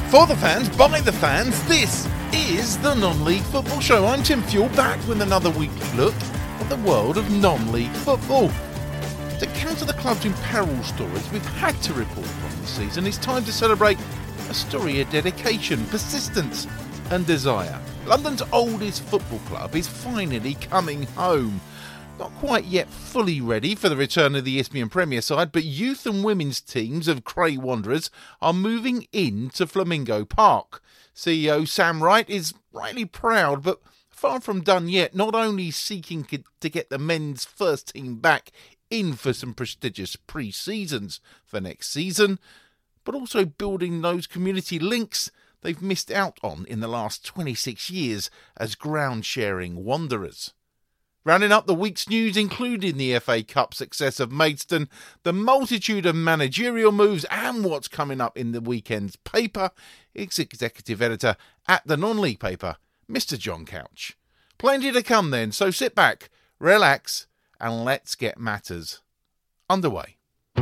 For the fans, by the fans, this is the Non-League Football Show. I'm Tim Fuel, back with another weekly look at the world of non-league football. To counter the club's in peril stories we've had to report on this season, it's time to celebrate a story of dedication, persistence and desire. London's oldest football club is finally coming home. Not quite yet fully ready for the return of the Isthmian Premier side, but youth and women's teams of Cray Wanderers are moving into Flamingo Park. CEO Sam Wright is rightly proud, but far from done yet, not only seeking to get the men's first team back in for some prestigious pre-seasons for next season, but also building those community links they've missed out on in the last 26 years as ground-sharing Wanderers. Rounding up the week's news, including the FA Cup success of Maidstone, the multitude of managerial moves and what's coming up in the weekend's paper, is Executive Editor at the Non-League paper, Mr. John Couch. Plenty to come then, so sit back, relax, and let's get matters underway.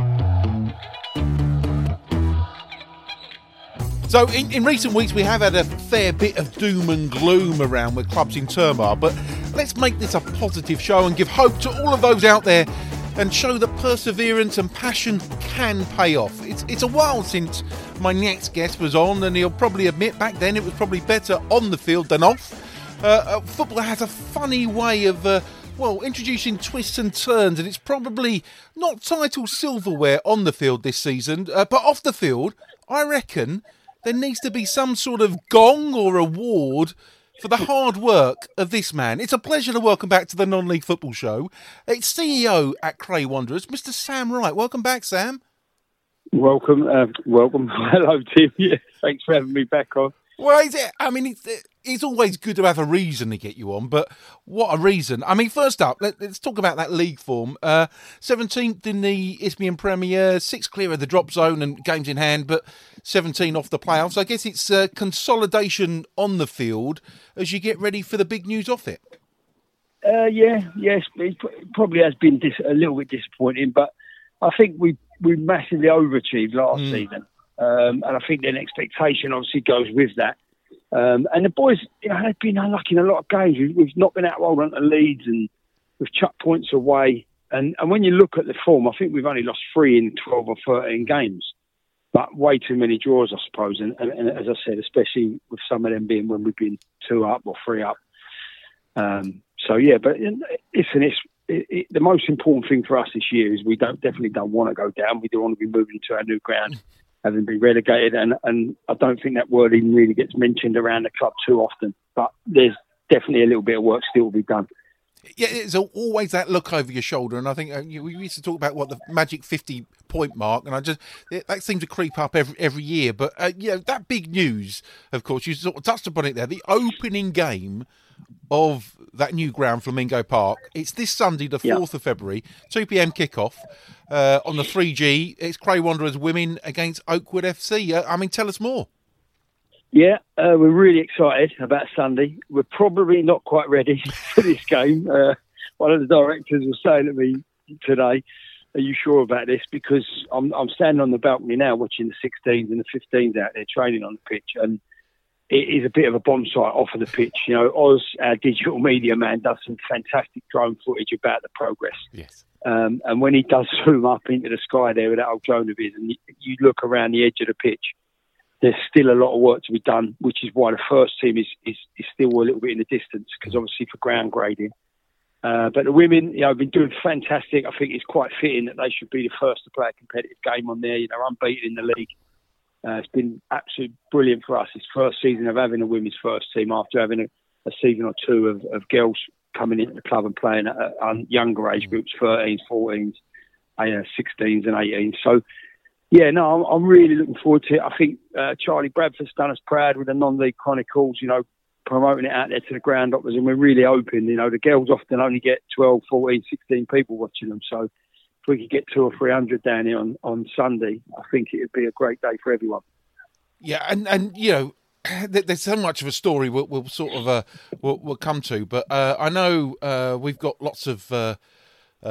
So in recent weeks we have had a fair bit of doom and gloom around with clubs in turmoil, but let's make this a positive show and give hope to all of those out there and show that perseverance and passion can pay off. It's a while since my next guest was on, and he'll probably admit back then it was probably better on the field than off. Football has a funny way of introducing twists and turns, and it's probably not title silverware on the field this season, but off the field, I reckon there needs to be some sort of gong or award for the hard work of this man. It's a pleasure to welcome back to the Non-League Football Show. It's CEO at Cray Wanderers, Mr. Sam Wright. Welcome back, Sam. Welcome. Hello, Tim. Yeah, thanks for having me back on. Well, it's always good to have a reason to get you on, but what a reason. I mean, first up, let's talk about that league form. 17th in the Isthmian Premier, 6th clear of the drop zone and games in hand, but 17 off the playoffs. I guess it's consolidation on the field as you get ready for the big news off it. Yes, it probably has been a little bit disappointing, but I think we massively overachieved last season. And I think then expectation obviously goes with that. And the boys, they've been unlucky in a lot of games. We've not been out well onto leads and we've chucked points away. And when you look at the form, I think we've only lost 3 in 12 or 13 games. But way too many draws, I suppose. And as I said, especially with some of them being when we've been 2 up or 3 up. But listen, the most important thing for us this year is we definitely don't want to go down. We do want to be moving to our new ground, having been relegated, and I don't think that word even really gets mentioned around the club too often. But there's definitely a little bit of work still to be done. Yeah, it's always that look over your shoulder, and I think we used to talk about the magic 50-point mark, and that seems to creep up every year. But that big news, of course, you sort of touched upon it there. The opening game of that new ground, Flamingo Park. It's this Sunday, the 4th of February, 2 p.m. kickoff on the 3G. It's Cray Wanderers women against Oakwood FC. Tell us more. Yeah, we're really excited about Sunday. We're probably not quite ready for this game. One of the directors was saying to me today, "Are you sure about this?" Because I'm standing on the balcony now watching the 16s and the 15s out there training on the pitch, and it is a bit of a bomb site off of the pitch. Oz, our digital media man, does some fantastic drone footage about the progress. Yes. And when he does zoom up into the sky there with that old drone of his, and you look around the edge of the pitch, there's still a lot of work to be done, which is why the first team is still a little bit in the distance, because obviously for ground grading. But the women, have been doing fantastic. I think it's quite fitting that they should be the first to play a competitive game on there. Unbeaten in the league. It's been absolutely brilliant for us. It's first season of having a women's first team after having a season or two of girls coming into the club and playing at younger age groups, 13s, 14s, 16s and 18s. So, I'm really looking forward to it. I think Charlie Bradford's done us proud with the Non-League Chronicles, promoting it out there to the ground uppers, and we're really hoping, the girls often only get 12, 14, 16 people watching them. So if we could get 200 or 300 down here on Sunday, I think it would be a great day for everyone. Yeah, and there's so much of a story we'll sort of we'll come to, but I know we've got lots of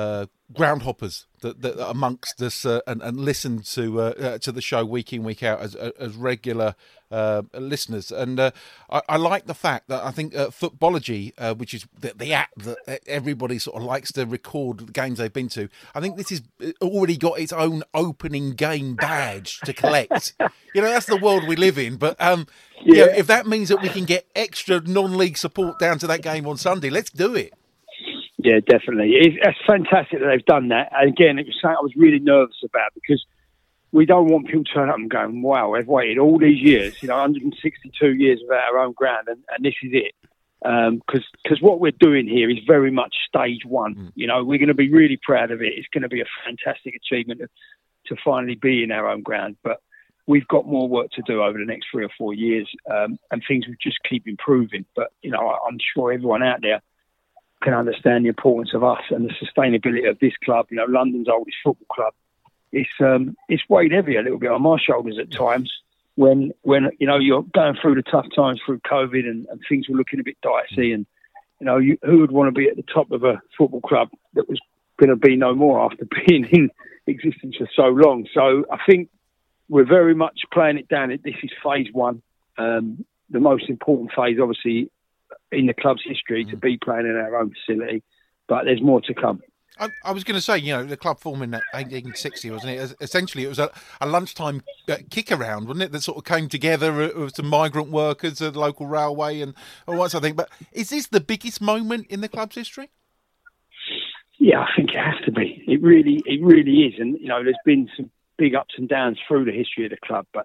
groundhoppers that are amongst us and listen to the show week in, week out as regular listeners. And I like the fact that I think Footballogy, which is the app that everybody sort of likes to record the games they've been to, I think this has already got its own opening game badge to collect. That's the world we live in. But if that means that we can get extra non-league support down to that game on Sunday, let's do it. Yeah, definitely. It's fantastic that they've done that. And again, it was something I was really nervous about, because we don't want people turning up and going, wow, they've waited all these years, 162 years without our own ground, and this is it. Because what we're doing here is very much stage one. We're going to be really proud of it. It's going to be a fantastic achievement to finally be in our own ground. But we've got more work to do over the next 3 or 4 years, and things will just keep improving. But, I'm sure everyone out there can understand the importance of us and the sustainability of this club. London's oldest football club. It's weighed heavy a little bit on my shoulders at times when you're going through the tough times through COVID and things were looking a bit dicey, and who would want to be at the top of a football club that was going to be no more after being in existence for so long. So I think we're very much playing it down. This is phase one, the most important phase, obviously, in the club's history, to be playing in our own facility, but there's more to come. I was going to say, the club formed in 1860, wasn't it? Essentially, it was a lunchtime kick around, wasn't it? That sort of came together with some migrant workers at the local railway and all that sort of thing. But is this the biggest moment in the club's history? Yeah, I think it has to be. It really is. And, there's been some big ups and downs through the history of the club, but,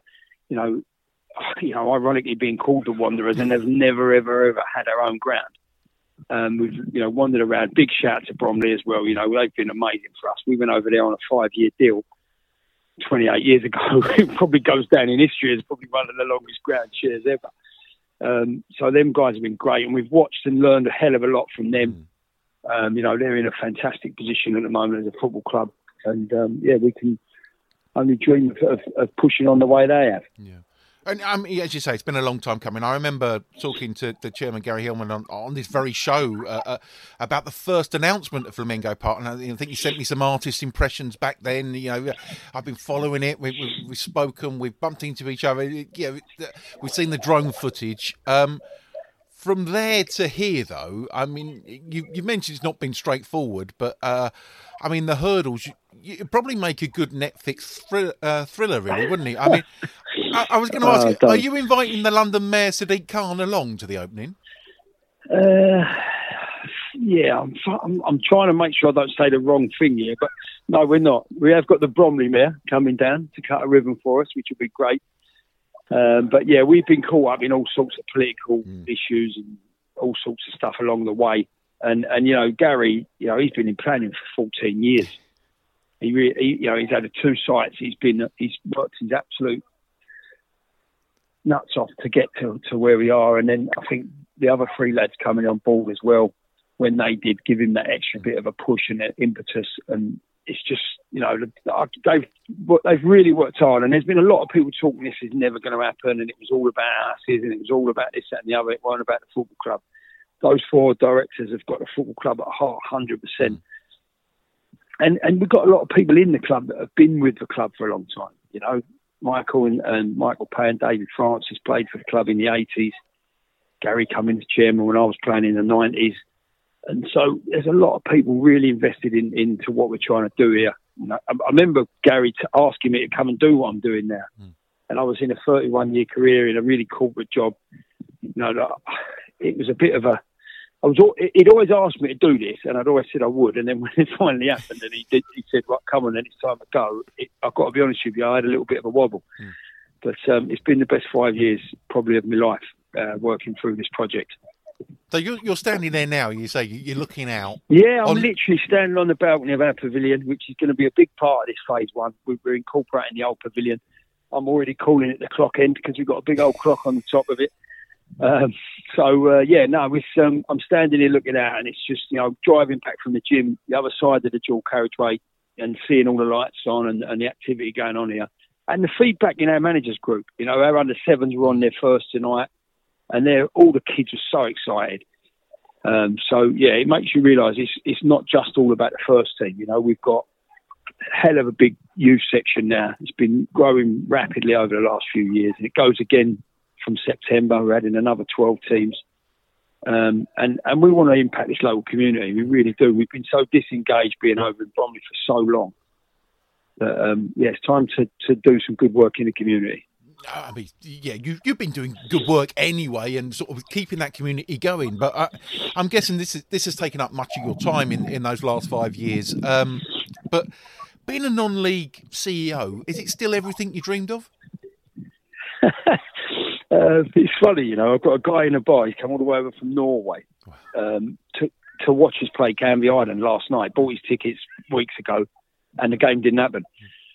ironically being called the Wanderers, and they've never, ever, ever had our own ground. We've, wandered around. Big shout to Bromley as well. They've been amazing for us. We went over there on a 5-year deal 28 years ago. It probably goes down in history as probably one of the longest ground shares ever. So them guys have been great, and we've watched and learned a hell of a lot from them. They're in a fantastic position at the moment as a football club, and we can only dream of pushing on the way they have. Yeah. And as you say, it's been a long time coming. I remember talking to the chairman, Gary Hillman, on this very show about the first announcement of Flamingo Park. And I think you sent me some artist impressions back then. I've been following it. We've spoken. We've bumped into each other. We've seen the drone footage. From there to here, though, you mentioned it's not been straightforward, but the hurdles, you probably make a good Netflix thriller, really, wouldn't it? I was going to ask you, are you inviting the London Mayor Sadiq Khan along to the opening? Yeah, I'm trying to make sure I don't say the wrong thing here, but no, we're not. We have got the Bromley Mayor coming down to cut a ribbon for us, which will be great. But yeah, we've been caught up in all sorts of political issues and all sorts of stuff along the way. And Gary, he's been in planning for 14 years. He's had 2 sites. He's worked his absolute nuts off to get to where we are. And then I think the other 3 lads coming on board as well, when they did, give him that extra bit of a push and an impetus. And it's just, they've really worked hard. And there's been a lot of people talking this is never going to happen, and it was all about us, and it was all about this, that and the other. It wasn't about the football club. Those 4 directors have got the football club at heart, 100%. And we've got a lot of people in the club that have been with the club for a long time. Michael and Michael Pay and David Francis played for the club in the 80s. Gary Cummings, chairman, when I was playing in the 90s. And so there's a lot of people really invested into what we're trying to do here. I remember Gary asking me to come and do what I'm doing now. And I was in a 31-year career in a really corporate job. It was a bit of a... He'd always asked me to do this, and I'd always said I would. And then when it finally happened, and he said, "Right, come on, then it's time to go." I've got to be honest with you, I had a little bit of a wobble, but it's been the best 5 years probably of my life working through this project. So you're standing there now. You say you're looking out. Yeah, I'm literally standing on the balcony of our pavilion, which is going to be a big part of this phase one. We're incorporating the old pavilion. I'm already calling it the clock end because we've got a big old clock on the top of it. I'm standing here looking out, and it's just, driving back from the gym, the other side of the dual carriageway, and seeing all the lights on and the activity going on here. And the feedback in our managers group, our under-7s were on their first tonight, and all the kids were so excited. So yeah, it makes you realise it's not just all about the first team. You know, we've got a hell of a big youth section now. It's been growing rapidly over the last few years, and it goes again from September. We're adding another 12 teams. And we want to impact this local community. We really do. We've been so disengaged being over in Bromley for so long that, it's time to do some good work in the community. I mean, yeah, you've been doing good work anyway and sort of keeping that community going. But I'm guessing this has taken up much of your time in those last 5 years. But being a non-league CEO, is it still everything you dreamed of? It's funny, you know. I've got a guy in a bar. He came all the way over from Norway to watch us play Canvey Island last night. Bought his tickets weeks ago, and the game didn't happen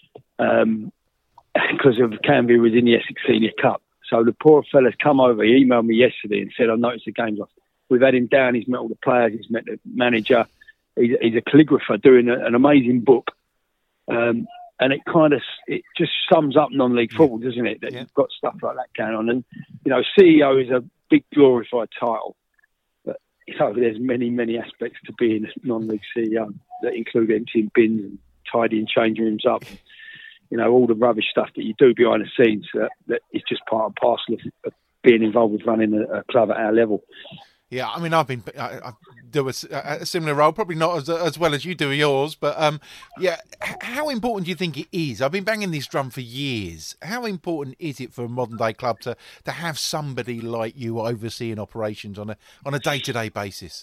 because of Canvey was in the Essex Senior Cup. So the poor fella's come over. He emailed me yesterday and said, "I noticed the game's off." We've had him down. He's met all the players. He's met the manager. He's a calligrapher doing an amazing book. And it just sums up non-league football, doesn't it? That you've got stuff like that going on. And, you know, CEO is a big glorified title. But, you know, there's many, many aspects to being a non-league CEO that include emptying bins and tidying change rooms up. You know, all the rubbish stuff that you do behind the scenes that is just part and parcel of being involved with running a club at our level. Yeah, I mean, I do a similar role, probably not as well as you do yours, but how important do you think it is? I've been banging this drum for years. How important is it for a modern day club to have somebody like you overseeing operations on a day-to-day basis?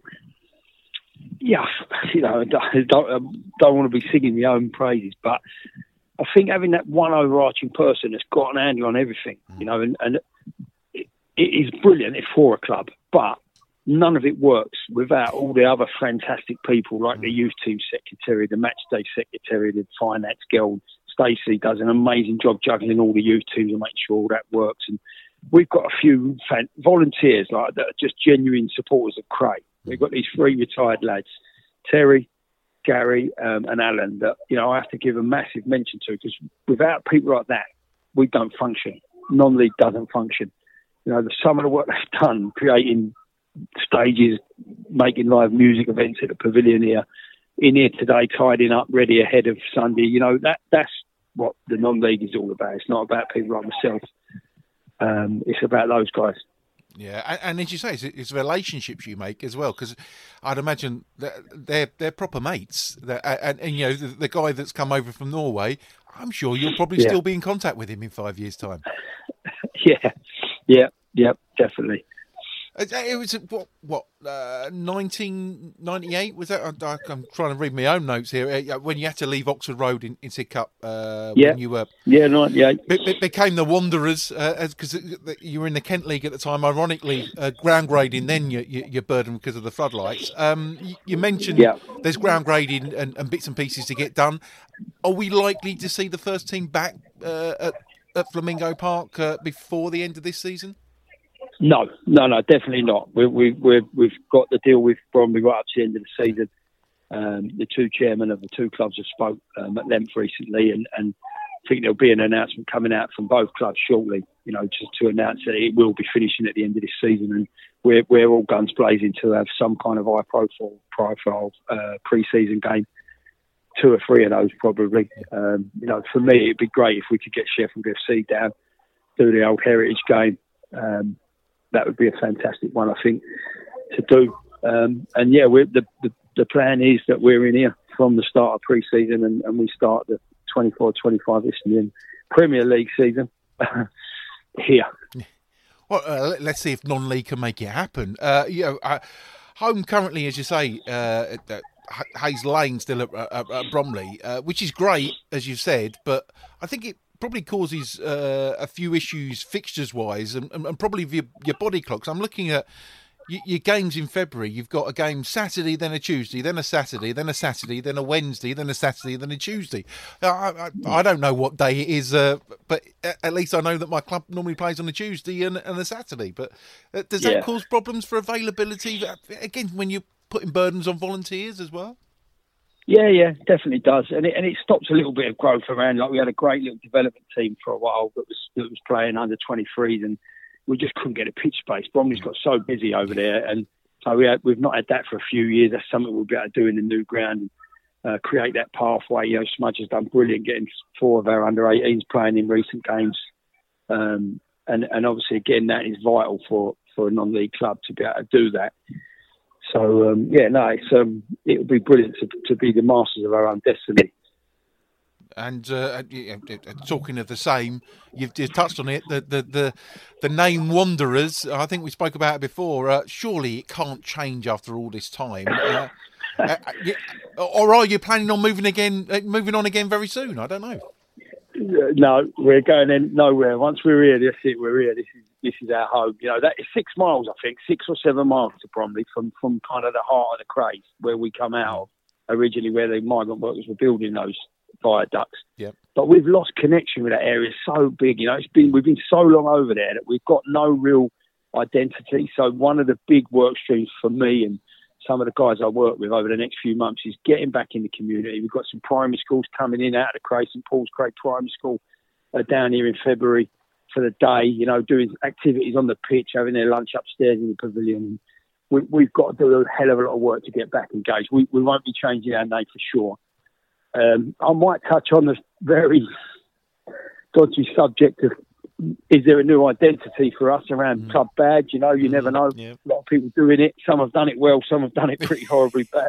Yeah, you know, I don't want to be singing my own praises, but I think having that one overarching person that's got an handle on everything, you know, and it is brilliant for a club, but none of it works without all the other fantastic people like the youth team secretary, the match day secretary, the finance girl. Stacey does an amazing job juggling all the youth teams and making sure all that works. And we've got a few volunteers like that are just genuine supporters of Cray. We've got these 3 retired lads, Terry, Gary, and Alan, that, you know, I have to give a massive mention to, because without people like that, we don't function. Non-league doesn't function. You know, some of the work they've done, creating stages, making live music events at the pavilion here, in here today, tidying up, ready ahead of Sunday. You know, that's what the non-league is all about. It's not about people like myself. It's about those guys. Yeah, and as you say, it's relationships you make as well, because I'd imagine that they're proper mates. And you know, the guy that's come over from Norway, I'm sure you'll probably still be in contact with him in 5 years' time. Yeah, definitely. It was 1998 was that? I'm trying to read my own notes here. When you had to leave Oxford Road in Sidcup, when you were 98. Became the Wanderers because you were in the Kent League at the time. Ironically, ground grading then you're burdened because of the floodlights. You mentioned there's ground grading and bits and pieces to get done. Are we likely to see the first team back at Flamingo Park before the end of this season? No, definitely not. We've got the deal with Bromley right up to the end of the season. The 2 chairmen of the 2 clubs have spoke at length recently, and I think there'll be an announcement coming out from both clubs shortly, you know, just to announce that it will be finishing at the end of this season, and we're all guns blazing to have some kind of high profile pre-season game. 2 or 3 of those probably. You know, for me, it'd be great if we could get Sheffield FC down, do the old heritage game. That would be a fantastic one, I think, to do. And yeah, the plan is that we're in here from the start of pre-season, and we start the 24-25 Isthmian Premier League season here. Well, let's see if non-league can make it happen. Home currently, as you say, Hayes Lane still at Bromley, which is great, as you've said, but I think it probably causes a few issues fixtures-wise and probably your body clocks. I'm looking at your games in February. You've got a game Saturday, then a Tuesday, then a Saturday, then a Saturday, then a Wednesday, then a Saturday, then a Tuesday. I don't know what day it is, but at least I know that my club normally plays on a Tuesday and a Saturday. But does that cause problems for availability? Again, when you're putting burdens on volunteers as well? Yeah, definitely does, and it stops a little bit of growth around. Like, we had a great little development team for a while that was playing under 23s, and we just couldn't get a pitch space. Bromley's got so busy over there, and So we've not had that for a few years. That's something we'll be able to do in the new ground, and create that pathway. Smudge has done brilliant getting 4 of our under-18s playing in recent games. And obviously, again, that is vital for a non-league club to be able to do that. So, it'll be brilliant to be the masters of our own destiny. And talking of the same, you've touched on it. The name Wanderers. I think we spoke about it before. Surely it can't change after all this time. Or are you planning on moving on again very soon? I don't know. No, we're going in nowhere. Once we're here, that's it. We're here. This is our home. That is 6 miles, I think, 6 or 7 miles to Bromley from kind of the heart of the Craze where we come out of, originally where the migrant workers were building those viaducts. Yeah. But we've lost connection with that area. It's so big, we've been so long over there that we've got no real identity. So one of the big work streams for me and some of the guys I work with over the next few months is getting back in the community. We've got some primary schools coming in out of the Craig, St Paul's Craig Primary School down here in February for the day, doing activities on the pitch, having their lunch upstairs in the pavilion. We've got to do a hell of a lot of work to get back engaged. We won't be changing our name for sure. I might touch on the very dodgy subject of, is there a new identity for us around club badge? You never know. Yeah. A lot of people doing it. Some have done it well. Some have done it pretty horribly bad.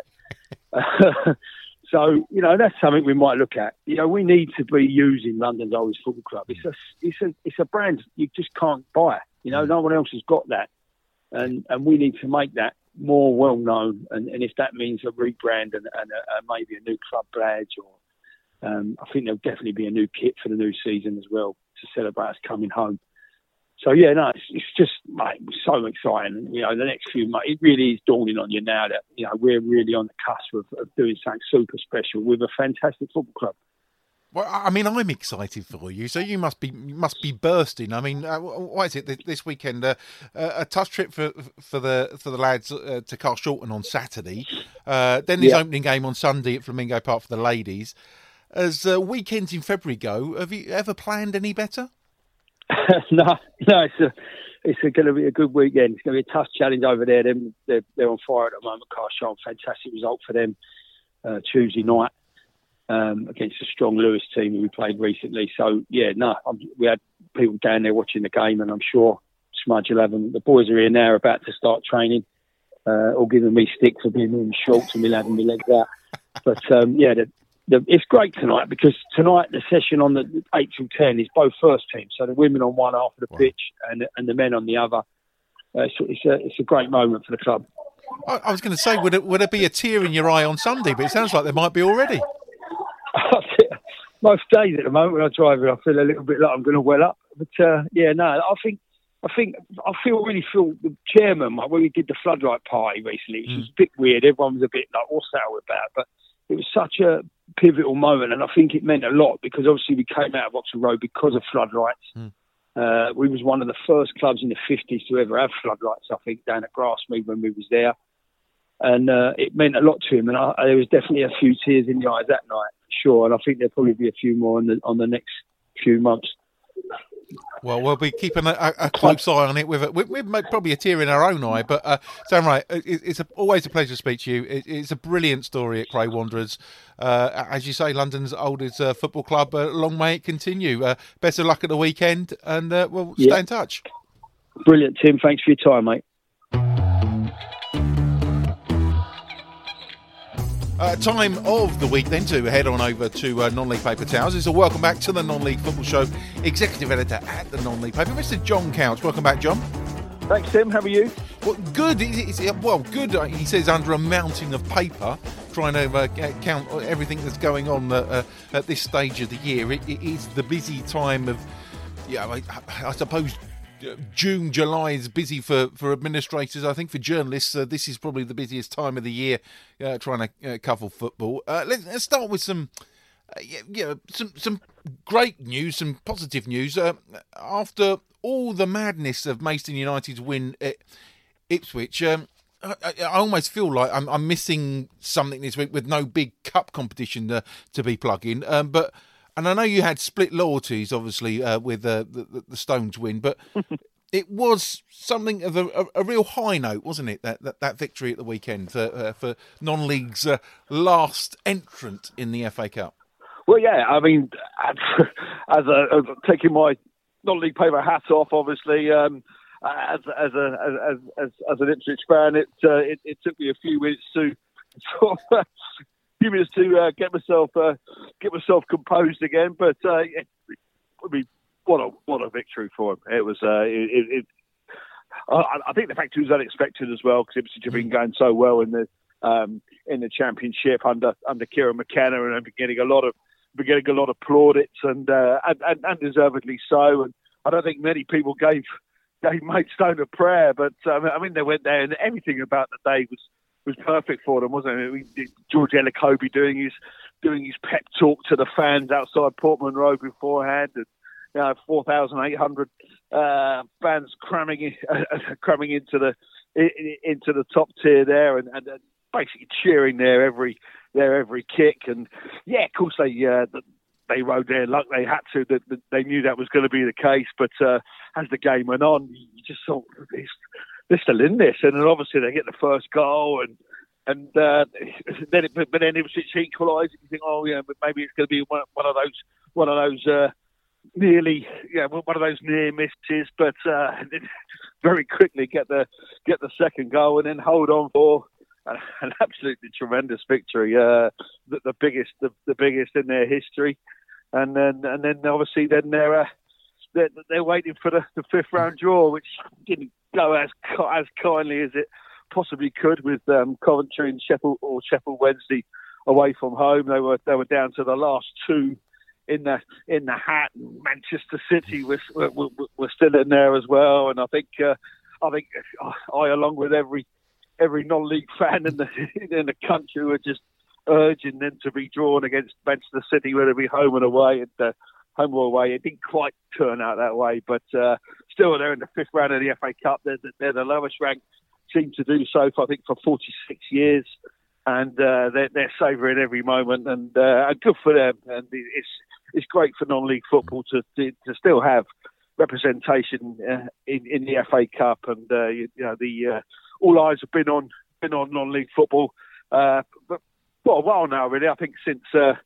So, that's something we might look at. We need to be using London's oldest football club. It's a brand you just can't buy. No one else has got that. And we need to make that more well known. And if that means a rebrand and maybe a new club badge, or I think there'll definitely be a new kit for the new season as well to celebrate us coming home. So it's just, mate, so exciting. The next few months, it really is dawning on you now that we're really on the cusp of doing something super special with a fantastic football club. Well, I mean, I'm excited for you, so you must be bursting. I mean, what is it this weekend? A touch trip for the lads to Carshalton on Saturday, then his opening game on Sunday at Flamingo Park for the ladies. As weekends in February go, have you ever planned any better? No, it's going to be a good weekend. It's going to be a tough challenge over there. They're on fire at the moment. Carshalton, fantastic result for them Tuesday night against a strong Lewis team who we played recently. So we had people down there watching the game, and I'm sure Smudge will have them. The boys are here now, about to start training, all giving me stick for being in shorts and me having my legs out. But it's great tonight because tonight the session on the 8 till 10 is both first teams. So the women on one half of the pitch and the men on the other. It's a great moment for the club. I was going to say, would there be a tear in your eye on Sunday? But it sounds like there might be already. Most days at the moment when I drive it, I feel a little bit like I'm going to well up. But I really feel the chairman, when we did the floodlight party recently, it was a bit weird. Everyone was a bit like, what's that all about? But it was such a pivotal moment, and I think it meant a lot because obviously we came out of Oxford Road because of floodlights. We was one of the first clubs in the 50s to ever have floodlights, I think, down at Grassmead when we was there. And it meant a lot to him, and there was definitely a few tears in the eyes that night, for sure, and I think there'll probably be a few more on the next few months. Well, we'll be keeping a close eye on it with probably a tear in our own eye. But Sam Wright, it's always a pleasure to speak to you. It's a brilliant story at Cray Wanderers. As you say, London's oldest football club. Long may it continue. Best of luck at the weekend, and we'll stay in touch. Brilliant, Tim. Thanks for your time, mate. Time of the week then to head on over to Non-League Paper Towels. It's a welcome back to the Non-League Football Show, Executive Editor at the Non-League Paper, Mr. John Counts. Welcome back, John. Thanks, Tim. How are you? Well, good. Good. He says under a mountain of paper, trying to count everything that's going on at this stage of the year. It is the busy time of, I suppose, June, July is busy for administrators. I think for journalists, this is probably the busiest time of the year trying to cover football. Let's start with some great news, some positive news. After all the madness of Maidstone United's win at Ipswich, I almost feel like I'm missing something this week with no big cup competition to be plugging. And I know you had split loyalties, obviously, with the Stones win, but it was something of a real high note, wasn't it? That victory at the weekend for non-league's last entrant in the FA Cup. Well, yeah, I mean, as taking my non-league paper hat off, obviously, as an Ipswich fan, it took me a few minutes to get myself composed again. But I mean, what a victory for him! It was. I think the fact it was unexpected as well, because Ipswich have been going so well in the Championship under Kieran McKenna, and been getting a lot of plaudits and deservedly so. And I don't think many people gave Maidstone a prayer, but I mean, they went there and everything about the day was perfect for them, wasn't it? George Elokobi doing his pep talk to the fans outside Portman Road beforehand, and 4,800 fans cramming into the top tier there, and basically cheering their every kick. And yeah, of course they rode their luck. They had to. They knew that was going to be the case. But as the game went on, you just thought, they're still in this. And then obviously they get the first goal, and then it was equalised. You think, oh yeah, but maybe it's going to be one of those nearly, one of those near misses. But very quickly get the second goal, and then hold on for an absolutely tremendous victory, the biggest in their history. And then obviously they're waiting for the fifth round draw, which didn't go as kindly as it possibly could, with Coventry and Sheffield Wednesday away from home. They were down to the last two in the hat. Manchester City was still in there as well, and I think I, along with every non-league fan in the country, were just urging them to be drawn against Manchester City, whether it be home and away. And home or away, it didn't quite turn out that way, but still they're in the fifth round of the FA Cup. They're the lowest ranked team to do so for 46 years, and they're savouring every moment, and good for them. And it's great for non-league football to still have representation in the FA Cup, and all eyes have been on non-league football, but for a while now, really. I think since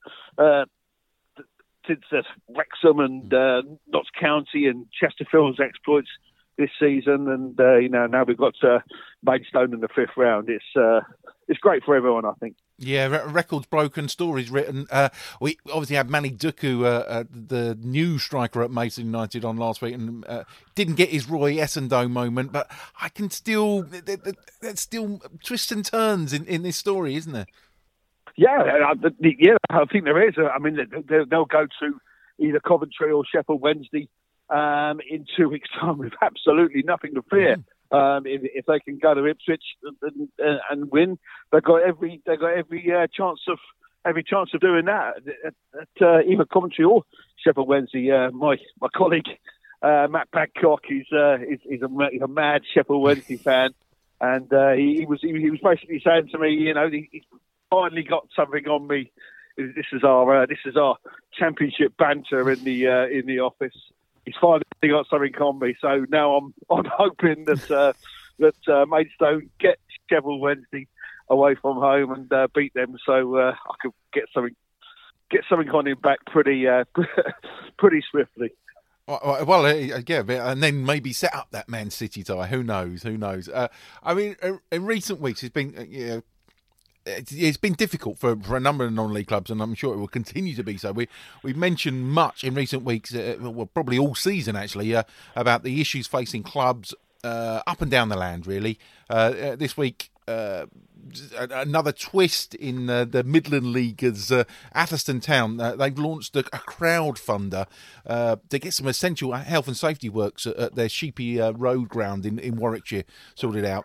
Wrexham and Notts County and Chesterfield's exploits this season, and now we've got Maidstone in the fifth round. It's great for everyone, I think. Yeah, records broken, stories written. We obviously had Manny Duku, the new striker at Maidstone United, on last week, and didn't get his Roy Essendon moment. But I can still, there's still twists and turns in this story, isn't there? Yeah, I think there is. I mean, they'll go to either Coventry or Sheffield Wednesday in 2 weeks' time with absolutely nothing to fear. If they can go to Ipswich and win, they've got every chance of doing that at either Coventry or Sheffield Wednesday. My colleague Matt Badcock, he's a mad Sheffield Wednesday fan, and he was basically saying to me, he's finally got something on me. This is our championship banter in the office. He's finally got something on me, so now I'm hoping that Maidstone get Sheffield Wednesday away from home and beat them, so I could get something on him back pretty swiftly. Well, yeah, and then maybe set up that Man City tie. Who knows? I mean, in recent weeks, it's been it's been difficult for a number of non-league clubs, and I'm sure it will continue to be so. We've mentioned much in recent weeks, probably all season actually, about the issues facing clubs up and down the land, really. This week, another twist in the Midland League as Atherstone Town. They've launched a crowdfunder to get some essential health and safety works at their Sheepy Road ground in Warwickshire sorted out.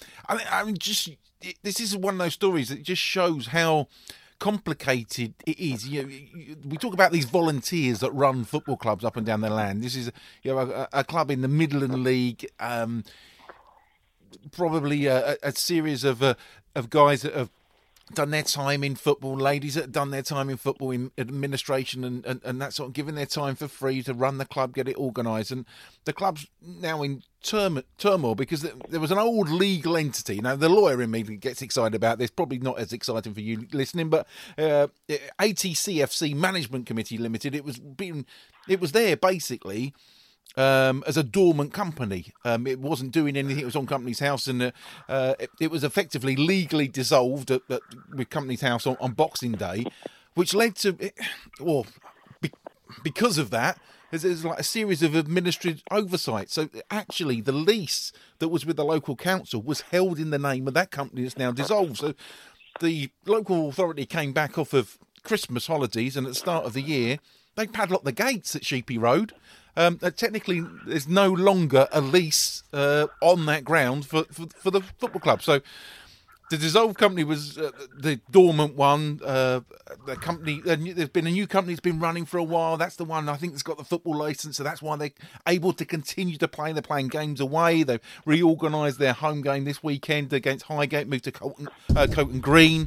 This is one of those stories that just shows how complicated it is. We talk about these volunteers that run football clubs up and down the land. This is a club in the Midland League, probably a series of guys that have done their time in football, ladies that have done their time in football in administration and that sort of, giving their time for free to run the club, get it organised. And the club's now in turmoil because there was an old legal entity. Now, the lawyer in me gets excited about this, probably not as exciting for you listening, but ATCFC Management Committee Limited, it was there basically as a dormant company. It wasn't doing anything. It was on Company's House, and it was effectively legally dissolved with Company's House on Boxing Day, which led to, because of that, there's like a series of administrative oversight. So actually, the lease that was with the local council was held in the name of that company that's now dissolved. So the local authority came back off of Christmas holidays, and at the start of the year, they padlocked the gates at Sheepy Road. Technically, there's no longer a lease on that ground for the football club. So the dissolved company was the dormant one. The company, there's been a new company that's been running for a while. That's the one I think that's got the football licence, so that's why they're able to continue to play. They're playing games away. They've reorganised their home game this weekend against Highgate, moved to Coton Green.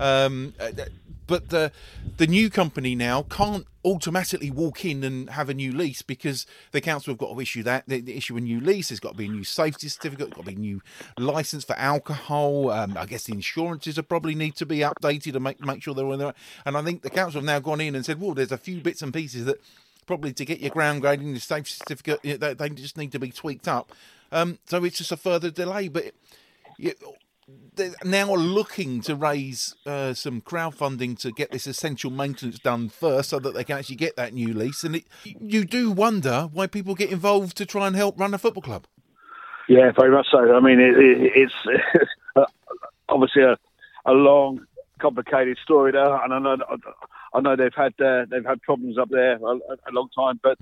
But the new company now can't automatically walk in and have a new lease because the council have got to issue that. They issue a new lease. There's got to be a new safety certificate. There's got to be a new licence for alcohol. I guess the insurances will probably need to be updated to make sure they're all in there. And I think the council have now gone in and said, well, there's a few bits and pieces that probably to get your ground grading, your safety certificate, they just need to be tweaked up. So it's just a further delay. But they're now looking to raise some crowdfunding to get this essential maintenance done first so that they can actually get that new lease. And you do wonder why people get involved to try and help run a football club. Yeah, very much so. I mean, it's obviously a long, complicated story there, and I know they've had problems up there a long time. But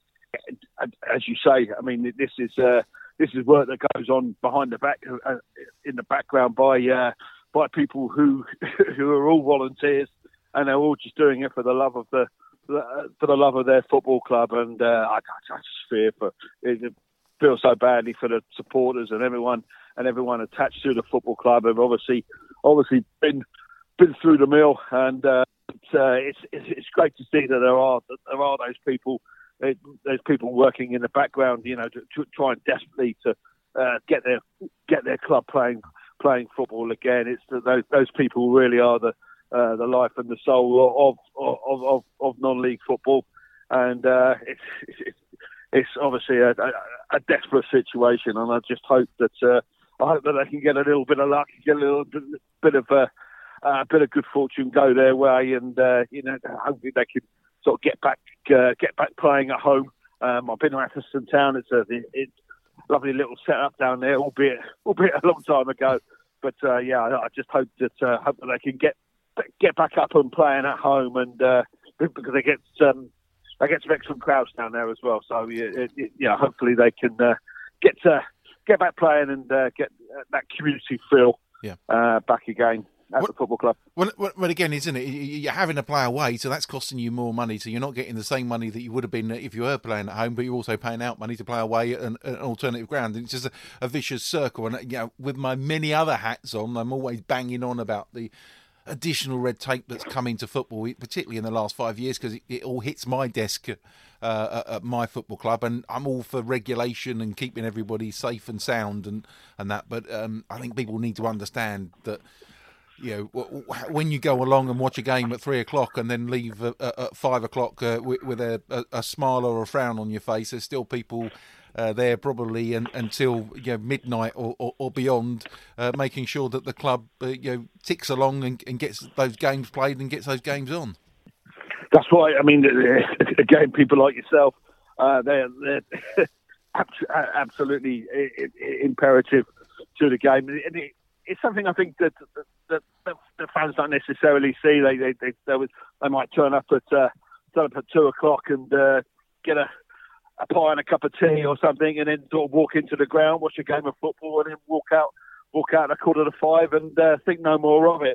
as you say, I mean, this is work that goes on behind the back, in the background by people who are all volunteers, and they're all just doing it for the love of their football club. And I just feel so badly for the supporters and everyone attached to the football club have obviously been through the mill, and it's great to see that there are those people. There's people working in the background, to try and desperately to get their club playing football again. It's those people really are the life and the soul of non-league football, and it's obviously a desperate situation. And I just hope that they can get a little bit of luck, get a little bit of good fortune go their way, and hopefully they can sort of get back playing at home. I've been to Atherstone Town. It's a lovely little setup down there, albeit a long time ago. But I just hope that they can get back up and playing at home, and because they get some excellent crowds down there as well. So hopefully they can get back playing and get that community feel back again at the football club. Well, again, isn't it? You're having to play away, so that's costing you more money. So you're not getting the same money that you would have been if you were playing at home, but you're also paying out money to play away at an alternative ground. And it's just a vicious circle. And with my many other hats on, I'm always banging on about the additional red tape that's come into football, particularly in the last 5 years, because it all hits my desk at my football club, and I'm all for regulation and keeping everybody safe and sound and that. But I think people need to understand that. When you go along and watch a game at 3 o'clock and then leave at 5 o'clock with a smile or a frown on your face, there's still people there probably until midnight or beyond, making sure that the club ticks along and gets those games played and gets those games on. That's right. I mean, again, people like yourself, they're absolutely imperative to the game. It's something I think that the fans don't necessarily see. They might turn up at 2 o'clock and get a pie and a cup of tea or something, and then sort of walk into the ground, watch a game of football, and then walk out at 4:45 and think no more of it.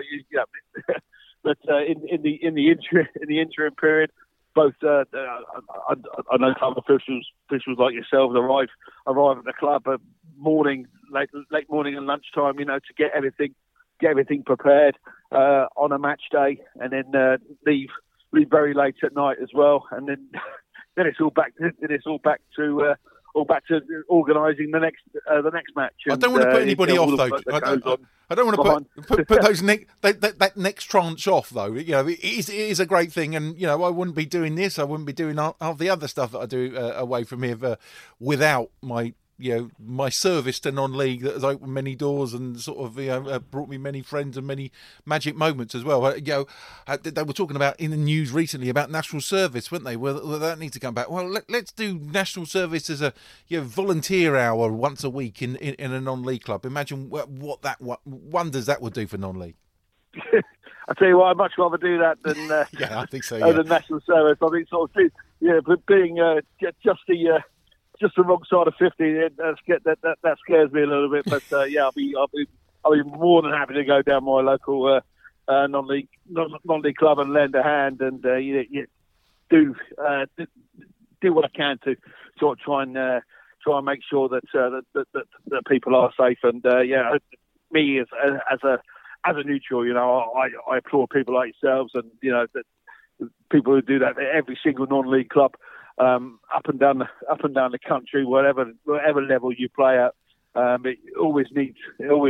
But in the interim period, both I know club officials like yourselves arrive at the club at late morning and lunchtime, to get everything get everything prepared on a match day, and then leave very late at night as well, and then it's all back to organising the next match. And, I don't want to put anybody off though. I don't want to put those that next tranche off though. It is a great thing, and I wouldn't be doing this. I wouldn't be doing all the other stuff that I do away from here without my my service to non-league that has opened many doors and sort of brought me many friends and many magic moments as well. They were talking about in the news recently about national service, weren't they? Well, that needs to come back. Well, let's do national service as a volunteer hour once a week in a non-league club. Imagine what wonders that would do for non-league. I tell you what, I'd much rather do that than I think so. Yeah. Than national service. I think but being just the wrong side of 50, that scares me a little bit. But I'll be more than happy to go down my local non-league club and lend a hand and do what I can to sort of try and make sure that people are safe. And me as a neutral, I applaud people like yourselves and that people who do that at every single non-league club. Up and down the country, whatever level you play at, it always needs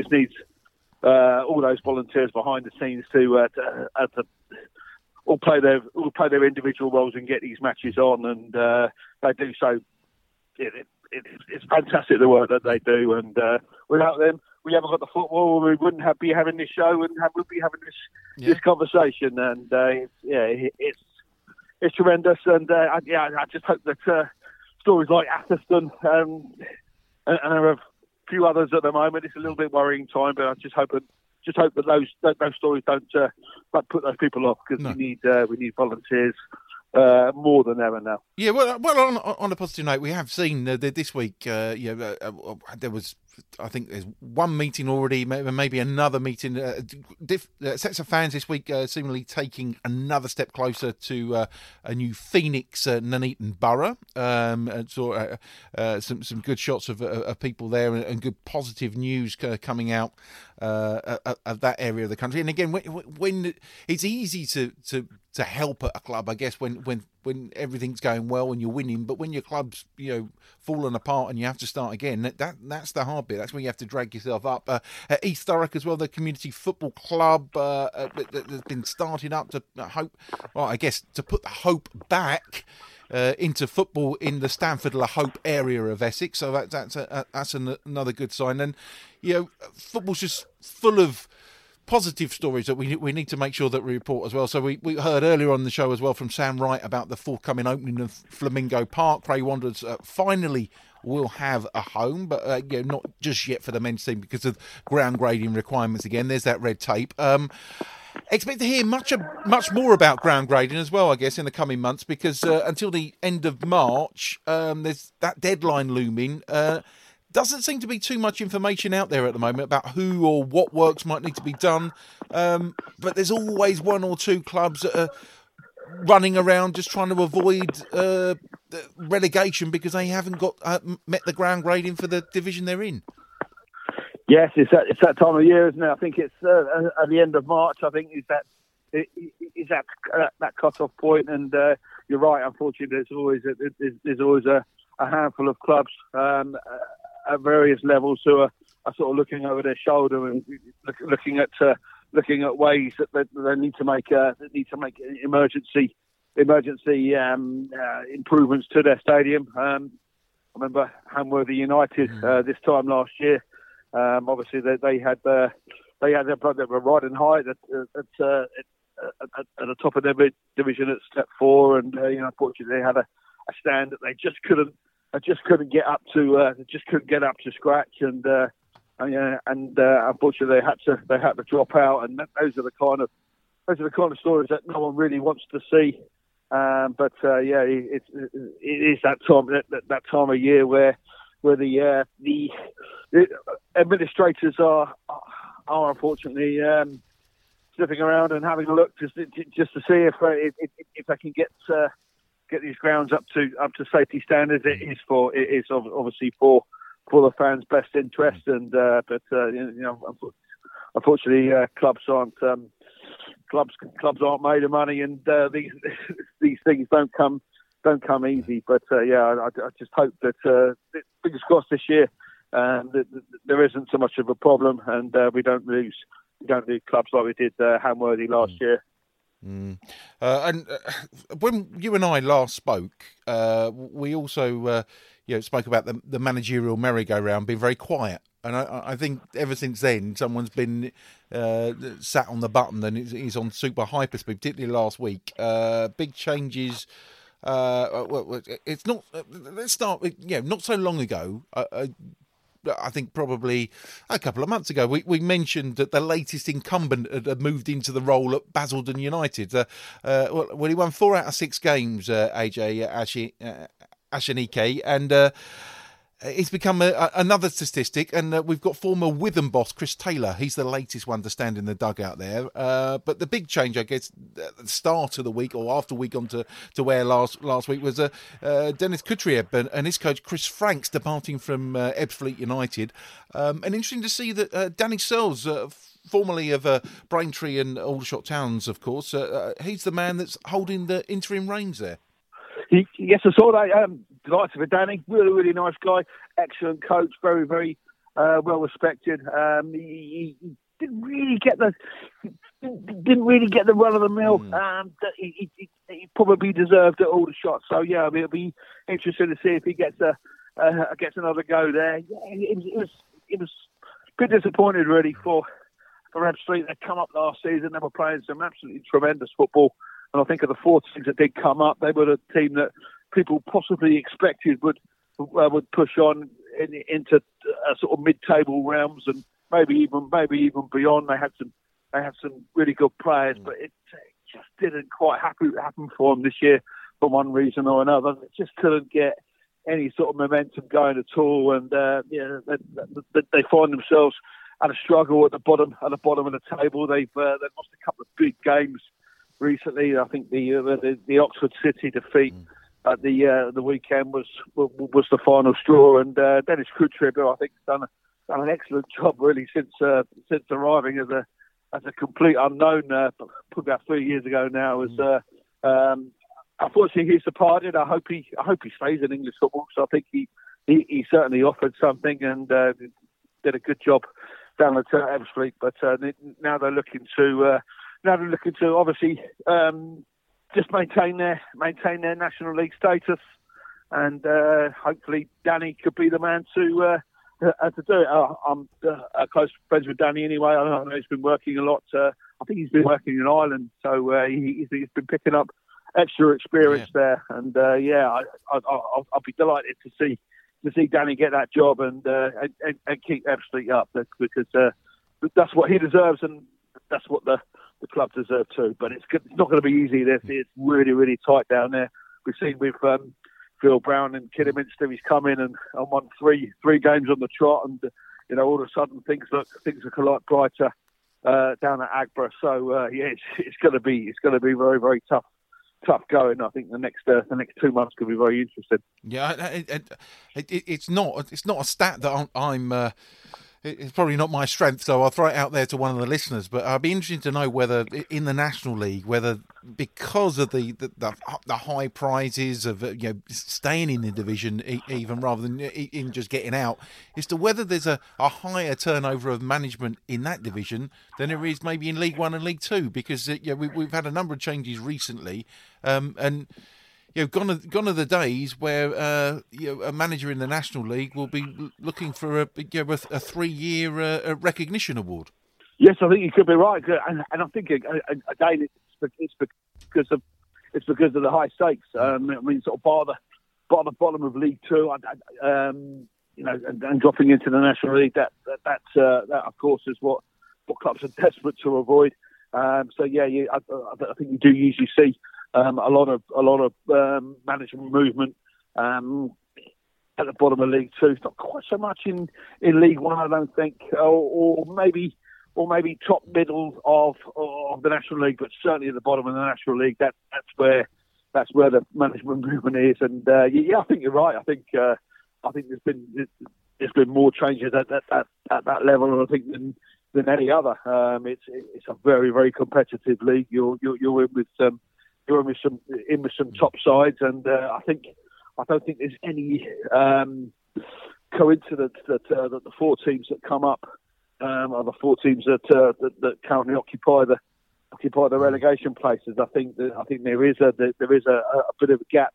all those volunteers behind the scenes to all play their individual roles and get these matches on, and they do so. It's fantastic the work that they do, and without them, we haven't got the football. We wouldn't be having this show, and we'd be having this conversation, and it's tremendous, and I just hope that stories like Atherstone and there are a few others at the moment. It's a little bit worrying time, but I just hope that those stories don't put those people off, because we need volunteers more than ever now. Yeah, well, on a positive note, we have seen this week. There was, I think, there's one meeting already, maybe another meeting. Sets of fans this week seemingly taking another step closer to a new Phoenix Nuneaton Borough. Some good shots of people there, and good positive news coming out of that area of the country. And again, when it's easy to help at a club, I guess, when everything's going well and you're winning, but when your club's falling apart and you have to start again, that's the hard bit. That's when you have to drag yourself up. East Thurrock as well, the community football club that's been starting up to to put the hope back into football in the Stamford La Hope area of Essex. So that's another good sign. And football's just full of positive stories that we need to make sure that we report as well. So we heard earlier on the show as well from Sam Wright about the forthcoming opening of Flamingo Park. Cray Wanderers finally will have a home, but not just yet for the men's team because of ground grading requirements again. There's that red tape. Expect to hear much more about ground grading as well, I guess, in the coming months, because until the end of March, there's that deadline looming. Doesn't seem to be too much information out there at the moment about who or what works might need to be done. But there's always one or two clubs that are running around just trying to avoid relegation because they haven't got met the ground grading for the division they're in. Yes, it's that time of year, isn't it? I think it's at the end of March. I think is that cut-off point, and you're right. Unfortunately, there's always a handful of clubs at various levels who are sort of looking over their shoulder and looking at ways that they need to make emergency improvements to their stadium. I remember Hamworthy United this time last year. Obviously, they had their riding height at the top of their division at step 4, and unfortunately they had a stand that they just couldn't get up to scratch, and unfortunately they had to drop out, and those are the kind of stories that no one really wants to see. But it is that time of year where the administrators are unfortunately sniffing around and having a look just to see if they can get these grounds up to safety standards. It is obviously for the fans' best interest, and unfortunately, clubs aren't made of money, and these things don't come easy. But I just hope that fingers crossed this year that there isn't so much of a problem, and we don't lose clubs like we did Hamworthy last year. And when you and I last spoke, we also spoke about the managerial merry-go-round being very quiet. And I think ever since then, someone's been sat on the button and he's on super hyperspeed, particularly last week. Big changes. It's not. Let's start with not so long ago. I think probably a couple of months ago, we mentioned that the latest incumbent had moved into the role at Basildon United. He won 4 out of 6 games, AJ Ashanike, and it's become another statistic. And we've got former Witham boss Chris Taylor. He's the latest one to stand in the dugout there. But the big change, I guess, at the start of the week or after we gone to where last week was Dennis Kutrieb and his coach Chris Franks departing from Ebbsfleet United. And interesting to see that Danny Searles, formerly of Braintree and Aldershot Towns, of course, he's the man that's holding the interim reins there. Yes, I saw that. Delighted with Danny. Really, really nice guy. Excellent coach. Very, very well respected. He didn't really get the run of the mill that he probably deserved at Aldershot. So yeah, it'll be interesting to see if he gets another go there. Yeah, it was a bit disappointed really for Ebbsfleet. They come up last season. They were playing some absolutely tremendous football. And I think of the 4 teams that did come up, they were a team that people possibly expected would push on into sort of mid-table realms and maybe even beyond. They had some really good players, but it just didn't quite happen for them this year for one reason or another. They just couldn't get any sort of momentum going at all, and they find themselves at a struggle at the bottom of the table. They've lost a couple of big games recently. I think the Oxford City defeat at the weekend was the final straw, and Dennis Kutrieb, I think, has done an excellent job really since arriving as a complete unknown, probably about 3 years ago now. Unfortunately, he's departed. I hope he stays in English football. So I think he certainly offered something and did a good job down at Ebbsfleet. But now they're looking to obviously just maintain their National League status, and hopefully Danny could be the man to do it. I'm close friends with Danny anyway. I know he's been working a lot. I think he's been working in Ireland, so he's been picking up extra experience there. And I'll be delighted to see Danny get that job and keep Ebbsfleet up, because that's what he deserves, and that's what the club deserve too. But it's not going to be easy. It's really, really tight down there. We've seen with Phil Brown and Kidderminster, he's come in and won three games on the trot, and all of a sudden things look a lot brighter down at Agborough. So it's going to be very, very tough going. I think the next 2 months could be very interesting. Yeah, it's not a stat that I'm. It's probably not my strength, so I'll throw it out there to one of the listeners. But I'd be interested to know whether in the National League, whether because of the high prizes of staying in the division, even rather than in just getting out, as to whether there's a higher turnover of management in that division than there is maybe in League One and League Two, because we've had a number of changes recently, and. Gone are the days where a manager in the National League will be looking for a 3-year recognition award. Yes, I think you could be right, and I think again it's because of the high stakes. I mean, sort of bottom of League Two, and dropping into the National League. That of course is what clubs are desperate to avoid. I think you do usually see a lot of management movement at the bottom of League Two. It's not quite so much in League One, I don't think, or maybe top middle of the National League, but certainly at the bottom of the National League. That's where the management movement is. And I think you're right. I think there's been more changes at that level, I think, than any other. It's a very, very competitive league. You're in with some top sides, and I don't think there's any coincidence that the four teams that come up are the four teams that currently occupy the relegation places. I think there is a bit of a gap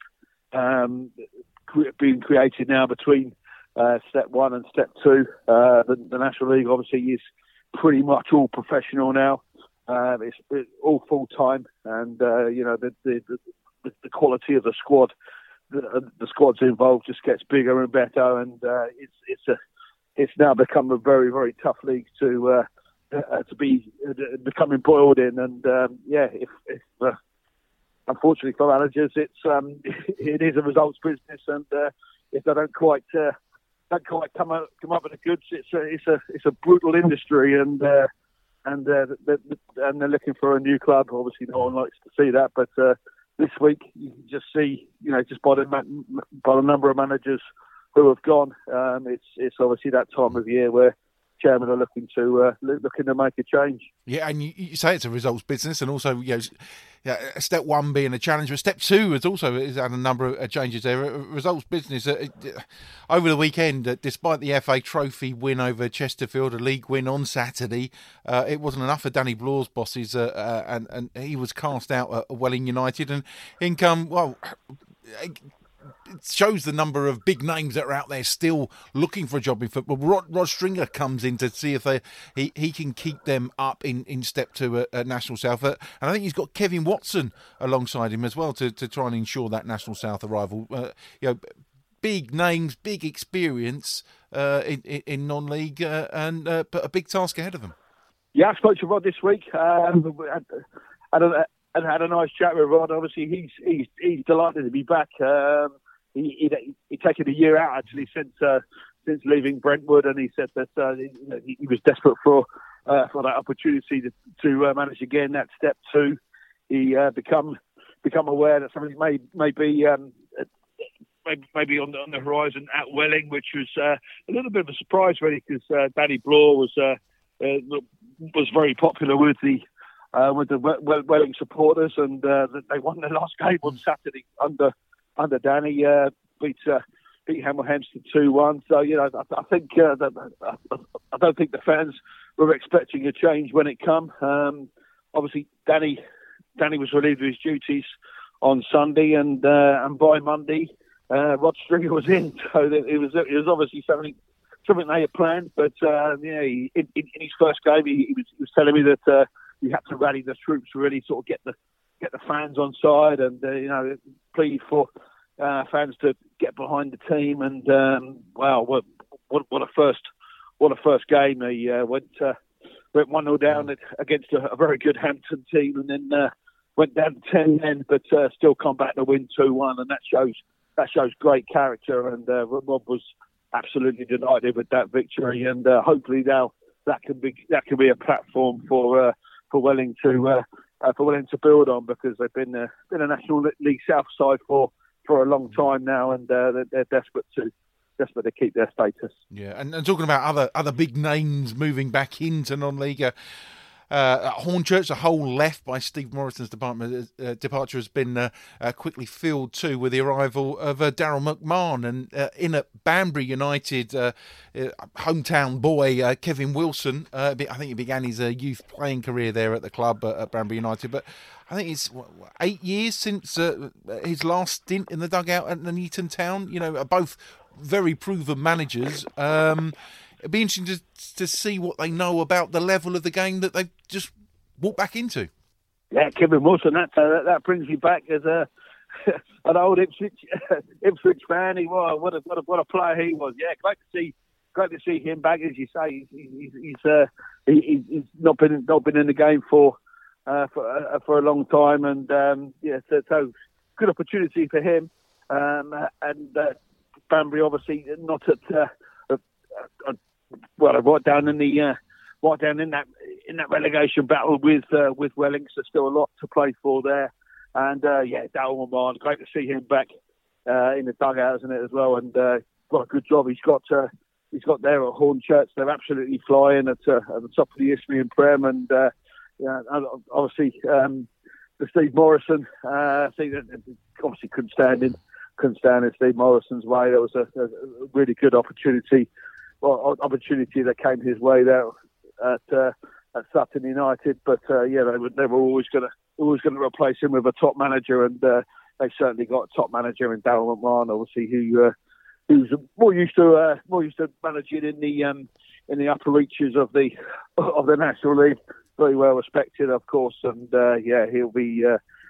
being created now between Step 1 and Step 2. The National League obviously is pretty much all professional now. It's all full time, and the quality of the squad, the squads involved, just gets bigger and better, and it's now become a very, very tough league to be becoming boiled in. And if unfortunately for managers, it is a results business, and if they don't quite come up with the goods, it's a brutal industry, and they're looking for a new club. Obviously, no one likes to see that, but this week you can just see, just by the number of managers who have gone, it's obviously that time of year where chairman are looking to make a change. Yeah, and you say it's a results business, and also Step 1 being a challenge, but Step 2 has had a number of changes there. Results business over the weekend, despite the FA Trophy win over Chesterfield, a league win on Saturday, it wasn't enough for Danny Blaw's bosses, and he was cast out at Welling United, and it shows the number of big names that are out there still looking for a job in football. Rod Stringer comes in to see if he can keep them up in Step 2 at National South. And I think he's got Kevin Watson alongside him as well to try and ensure that National South arrival. Big names, big experience in non-league, and but a big task ahead of them. Yeah, I spoke to Rod this week. And had a nice chat with Rod. Obviously, he's delighted to be back. He'd taken a year out actually since leaving Brentwood, and he said that he was desperate for that opportunity to manage again at Step 2. He become aware that something may be on the horizon at Welling, which was a little bit of a surprise really, because Danny Blaw was very popular with the Welling supporters, and they won their last game on Saturday under Danny, beat Hemel Hempstead 2-1. So I think I don't think the fans were expecting a change when it come. Obviously, Danny was relieved of his duties on Sunday, and by Monday, Rod Stringer was in. So it was obviously something they had planned. But in his first game, he was telling me that he had to rally the troops to really sort of get the fans on side, and plead for fans to get behind the team. And wow, what a first game! He went 1-0 down against a very good Hampton team, and then went down to 10 men, but still come back to win 2-1, and that shows great character. And Rob was absolutely delighted with that victory, and hopefully now that can be a platform for Welling to build on, because they've been a National League South side for a long time now, and they're desperate to keep their status. Yeah, and talking about other big names moving back into non-league. Hornchurch, the hole left by Steve Morrison's departure has been quickly filled too, with the arrival of Daryl McMahon, and in at Banbury United, hometown boy Kevin Wilson. I think he began his youth playing career there at the club at Banbury United, but I think it's 8 years since his last stint in the dugout at Nuneaton Town. Both very proven managers. It'd be interesting to see what they know about the level of the game that they've just walked back into. Yeah, Kevin Wilson, that brings me back as an old Ipswich fan. He was what a player he was. Yeah, great to see him back. As you say, he's not been in the game for a long time, and so good opportunity for him. And Banbury obviously not at. Right down in that relegation battle with Welling, so still a lot to play for there. And Daryl McMahon, great to see him back in the dugout, isn't it, as well? And what a good job he's got he's got there at Hornchurch. They're absolutely flying at the top of the Isthmian Prem, and obviously the Steve Morrison thing that obviously couldn't stand in Steve Morrison's way. There was a really good opportunity that came his way there at Sutton United, but they were always going to replace him with a top manager, and they certainly got a top manager in Darryl McMahon, obviously, who's more used to managing in the upper reaches of the National League. Very well respected, of course, and he'll be.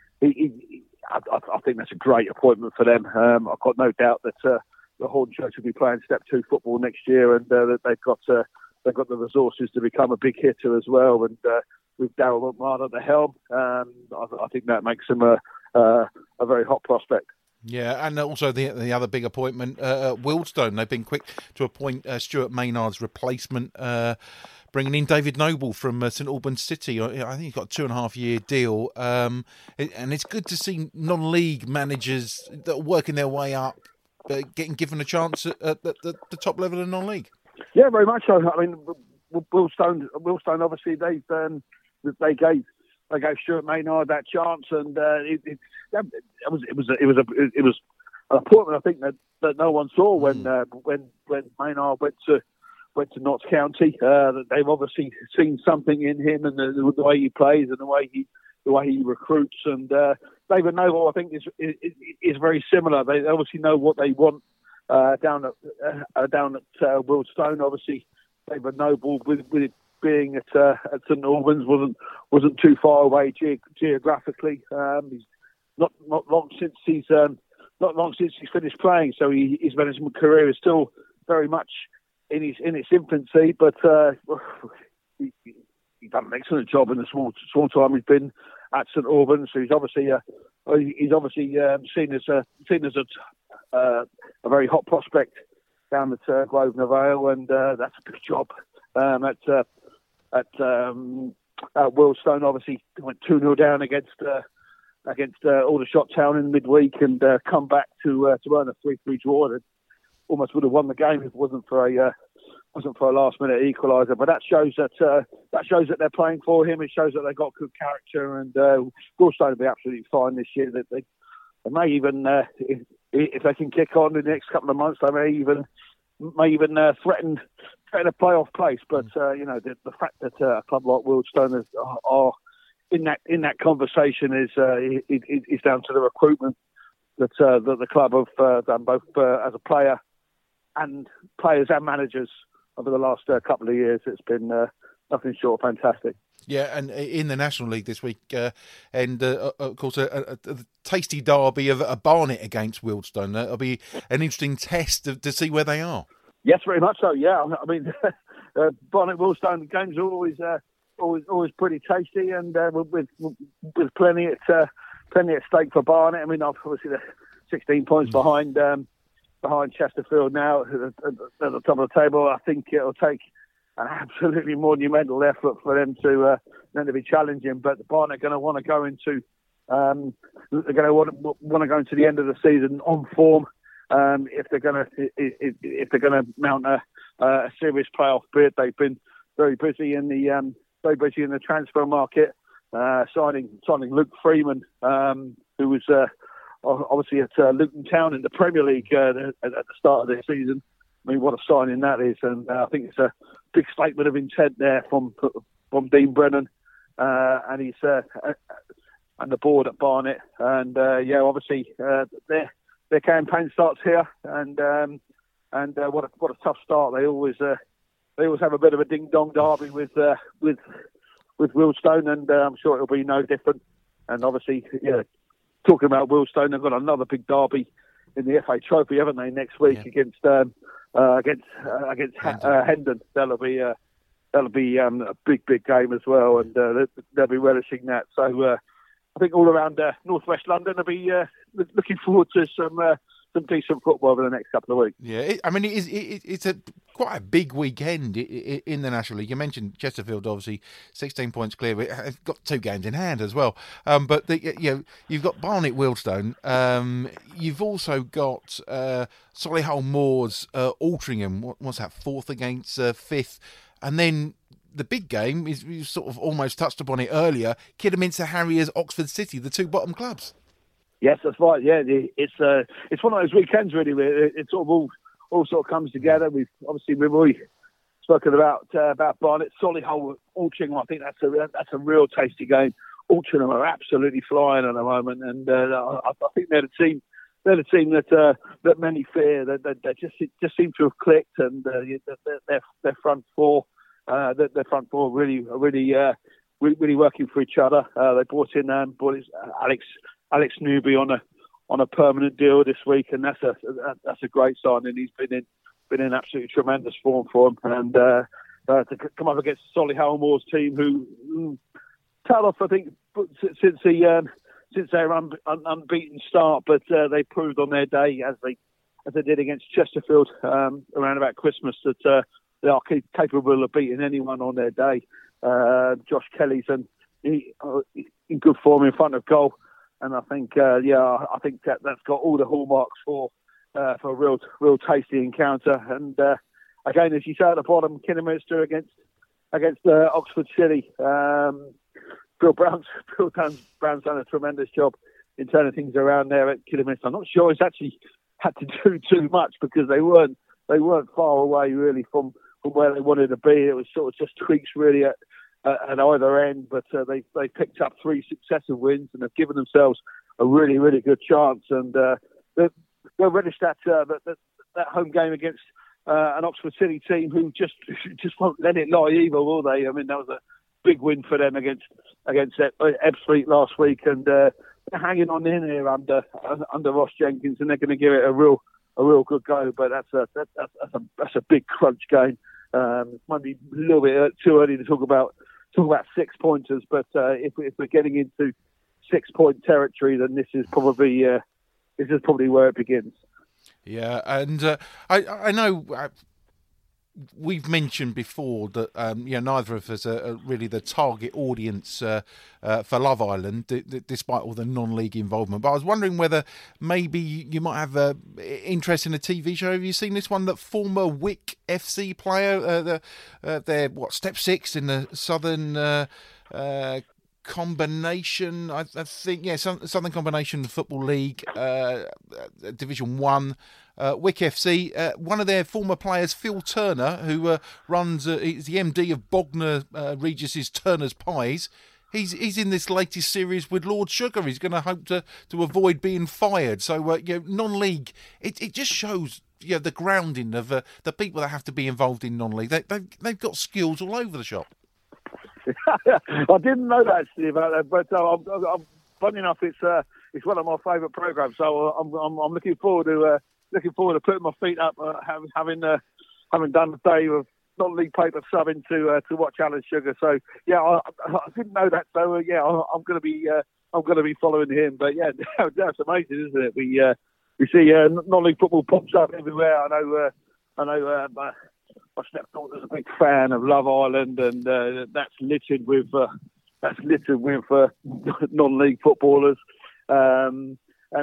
I think that's a great appointment for them. I've got no doubt that the Hornchurch will be playing Step 2 football next year, and that they've got the resources to become a big hitter as well. And with Darryl McMahon at the helm, I think that makes them a very hot prospect. Yeah, and also the other big appointment, Wealdstone. They've been quick to appoint Stuart Maynard's replacement, bringing in David Noble from St Albans City. I think he's got a 2.5-year deal, and it's good to see non-league managers that are working their way up getting given a chance at the top level of non-league. Yeah, very much so. I mean, Wealdstone obviously they gave Stuart Maynard that chance, and it was an appointment I think that no one saw when Maynard went to Notts County. That they've obviously seen something in him and the way he plays and the way he recruits. And David Noble, I think, is very similar. They obviously know what they want down at Wealdstone. Obviously, David Noble, with it being at St Albans, wasn't too far away geographically. He's not long since he's finished playing, so his management career is still very much in its infancy. But he's done an excellent job in the small time he's been at St Albans. So he's obviously seen as a very hot prospect down at Grosvenor Vale, and that's a big job. At Wealdstone, obviously went 2-0 down against Aldershot Town in midweek, and come back to earn a 3-3 draw. That almost would have won the game if it wasn't for a last minute equaliser. But that shows that they're playing for him. It shows that they've got good character, and Wealdstone will be absolutely fine this year. That they may even, if they can kick on in the next couple of months, they may even threaten a playoff place. But the fact that a club like Wealdstone are in that conversation is down to the recruitment that the club have done, both as a player and players and managers over the last couple of years. It's been nothing short of fantastic. Yeah, and in the National League this week, and of course a tasty derby of a Barnet against Wealdstone. That'll be an interesting test to see where they are. Yes, very much so. Yeah, I mean, Barnet Wealdstone games are always pretty tasty, and with plenty at stake for Barnet. I mean, obviously they're 16 points behind Chesterfield now at the top of the table. I think it'll take an absolutely monumental effort for them to be challenging. But Barnet are going to want to go into the end of the season on form. If they're going to mount a serious playoff bid. They've been very busy in the transfer market, signing Luke Freeman, who was obviously at Luton Town in the Premier League at the start of their season. I mean, what a signing that is, and I think it's a big statement of intent there from Dean Brennan and his and the board at Barnet, and obviously their campaign starts here, and what a tough start. They always have a bit of a ding dong derby with Wealdstone, and I'm sure it'll be no different. And obviously, talking about Wealdstone, they've got another big derby in the FA Trophy, haven't they? Next week against Hendon. That'll be a big game as well, and they'll be relishing that. So I think all around northwest London, will be looking forward to some decent football over the next couple of weeks. Yeah, it's quite quite a big weekend in the National League. You mentioned Chesterfield, obviously 16 points clear. We've got 2 games in hand as well. But you've got Barnet Wealdstone. You've also got Solihull Moors, Altrincham. What's that? 4th against 5th, and then the big game is, you sort of almost touched upon it earlier, Kidderminster Harriers, Oxford City, the 2 bottom clubs. Yes, that's right. Yeah, it's one of those weekends really where it sort of all sort of comes together. We've already spoken about Barnet, Solihull, Altrincham. I think that's a real tasty game. Altrincham are absolutely flying at the moment, and I think they're the team. They're the team that many fear. That just seem to have clicked, and their front four. Their front four really working for each other. They brought in Alex Newby on a permanent deal this week, and that's a great signing. He's been in absolutely tremendous form for them, and to come up against Solihull Moors team who tailed off, I think, since their unbeaten start, but they proved on their day as they did against Chesterfield around about Christmas that they are capable of beating anyone on their day. Josh Kelly's in good form in front of goal, and I think that's got all the hallmarks for a real tasty encounter. And again, as you say at the bottom, Kidderminster against Oxford City. Bill Brown's done a tremendous job in turning things around there at Kidderminster. I'm not sure he's actually had to do too much because they weren't far away really from where they wanted to be. It was sort of just tweaks really at either end, but they picked up 3 successive wins and have given themselves a really, really good chance. And they'll relish that home game against an Oxford City team who just won't let it lie either, will they? I mean, that was a big win for them against Ebbsfleet last week, and they're hanging on in here under Ross Jenkins, and they're going to give it a real good go. But that's a big crunch game. Might be a little bit too early to talk about 6 pointers, but if we're getting into 6 point territory, then this is probably where it begins. Yeah, and I know we've mentioned before that neither of us are really the target audience for Love Island, despite all the non-league involvement. But I was wondering whether maybe you might have interest in a TV show. Have you seen this one? That former Wick FC player, they're step 6 in the Southern Combination, I think, Southern Combination Football League, Division 1, Wick FC. One of their former players, Phil Turner, who runs, he's the MD of Bognor Regis' Turner's Pies. He's in this latest series with Lord Sugar. He's going to hope to avoid being fired. So, non-league, it just shows the grounding of the people that have to be involved in non-league. They've got skills all over the shop. I didn't know that actually about that, but I'm funny enough, it's one of my favourite programmes. So I'm looking forward to putting my feet up, having done the day of non-league paper subbing to watch Alan Sugar. So I didn't know that. So I'm going to be following him. But that's amazing, isn't it? We see non-league football pops up everywhere. I know. My stepdaughter's a big fan of Love Island, and that's littered with non-league footballers, and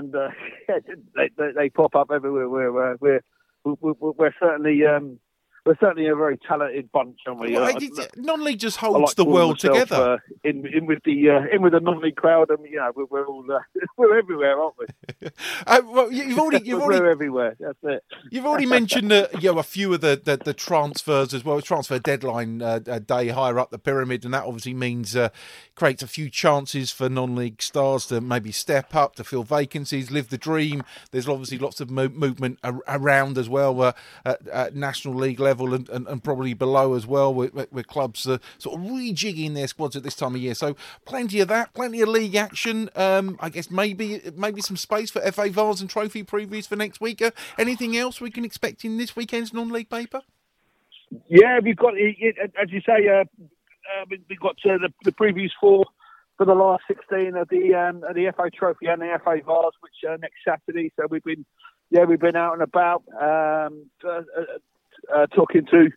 they pop up everywhere. We're certainly a very talented bunch, aren't we? Non-league just holds the world together. In with the non-league crowd, and we're all we're everywhere, aren't we? We're everywhere. That's it. You've already mentioned a few of the transfers as well. Transfer deadline day higher up the pyramid, and that obviously means creates a few chances for non-league stars to maybe step up, to fill vacancies, live the dream. There's obviously lots of movement around as well at National League level and probably below as well, with clubs sort of rejigging their squads at this time of year. So plenty of that, plenty of league action. I guess maybe some space for FA Vars and trophy previews for next week. Anything else we can expect in this weekend's non-league paper? Yeah, we've got, as you say, we've got the previews for the last 16 of the FA Trophy and the FA Vars, which next Saturday. So we've been out and about. talking to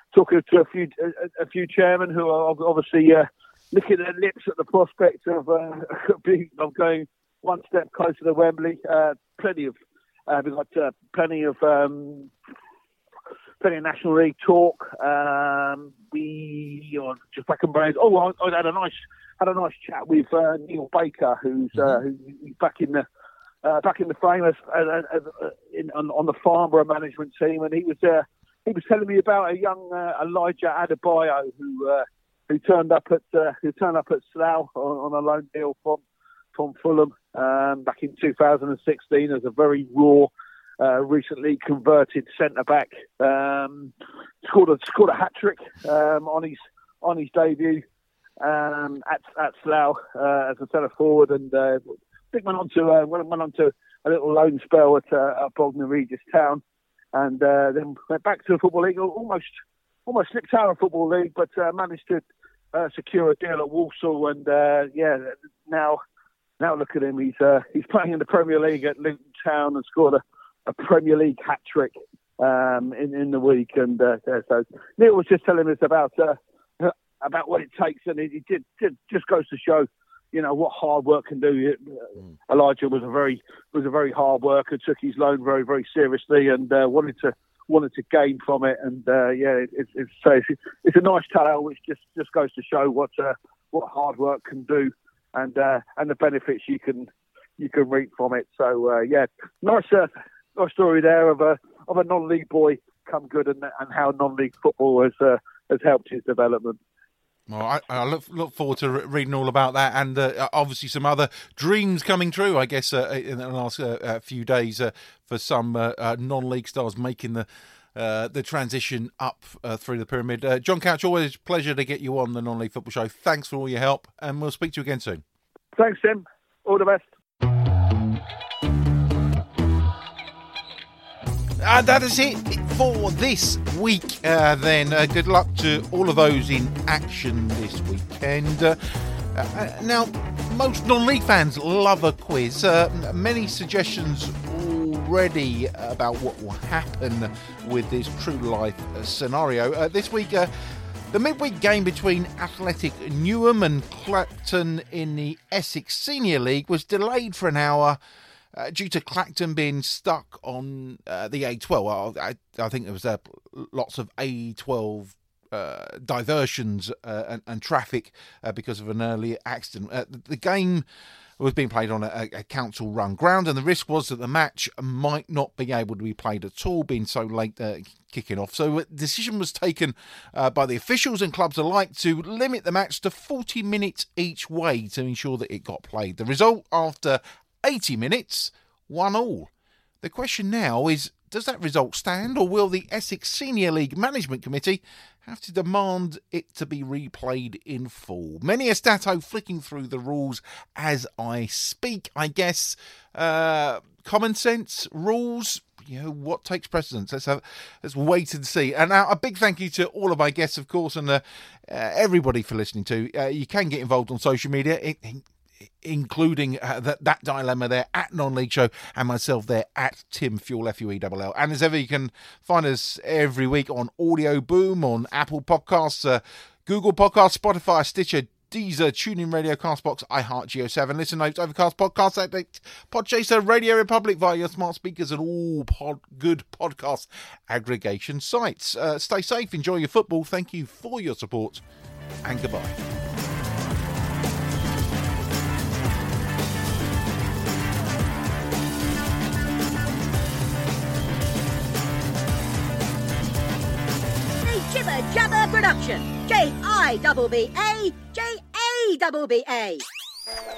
a few chairmen who are obviously licking their lips at the prospect of going one step closer to Wembley. We've got plenty of National League talk. We are just back and brains. I had a nice chat with Neil Baker, who's back in the frame on the Farnborough management team, and he was telling me about a young Elijah Adebayo who turned up at Slough on a loan deal from Fulham back in 2016 as a very raw, recently converted centre back. Scored a hat trick on his debut at Slough as a centre forward, and I think went on to a little loan spell at Bognor Regis Town, and then went back to the Football League. Almost slipped out of Football League, but managed to secure a deal at Walsall, and now look at him. He's playing in the Premier League at Luton Town and scored a Premier League hat trick in the week. And so Neil was just telling us about what it takes, and it just goes to show, what hard work can do. Elijah was a very hard worker, took his loan very, very seriously, and wanted to gain from it. And it's a nice tale, which just goes to show what hard work can do, and the benefits you can reap from it. So nice story there of a non-league boy come good, and how non-league football has helped his development. Well, I look forward to reading all about that, and obviously some other dreams coming true, I guess, in the last few days for some non-league stars making the transition up through the pyramid. John Couch, always a pleasure to get you on the Non-League Football Show. Thanks for all your help, and we'll speak to you again soon. Thanks, Tim. All the best. That is it for this week. Then good luck to all of those in action this weekend. Now, most non-league fans love a quiz. Many suggestions already about what will happen with this true life scenario. This week, the midweek game between Athletic Newham and Clacton in the Essex Senior League was delayed for an hour due to Clacton being stuck on the A12. I think there was lots of A12 diversions and traffic because of an earlier accident. The game was being played on a council-run ground, and the risk was that the match might not be able to be played at all, being so late kicking off. So a decision was taken by the officials and clubs alike to limit the match to 40 minutes each way to ensure that it got played. The result, after 80 minutes, 1-1. The question now is, does that result stand, or will the Essex Senior League Management Committee have to demand it to be replayed in full? Many a stato flicking through the rules as I speak. I guess common sense, rules, what takes precedence? Let's wait and see. And now a big thank you to all of my guests, of course, and everybody for listening to. You can get involved on social media, including that dilemma there at Non-League Show, and myself there at Tim Fuel, Fuell. And as ever, you can find us every week on Audio Boom, on Apple Podcasts, Google Podcasts, Spotify, Stitcher, Deezer, TuneIn Radio, Castbox, iHeart, Geo7, Listen Notes, Overcast, Podcast Addict, Podchaser, Radio Republic via your smart speakers, and all good podcast aggregation sites. Stay safe, enjoy your football. Thank you for your support, and goodbye. Jibber Jabber Production. JIBBA JABBA.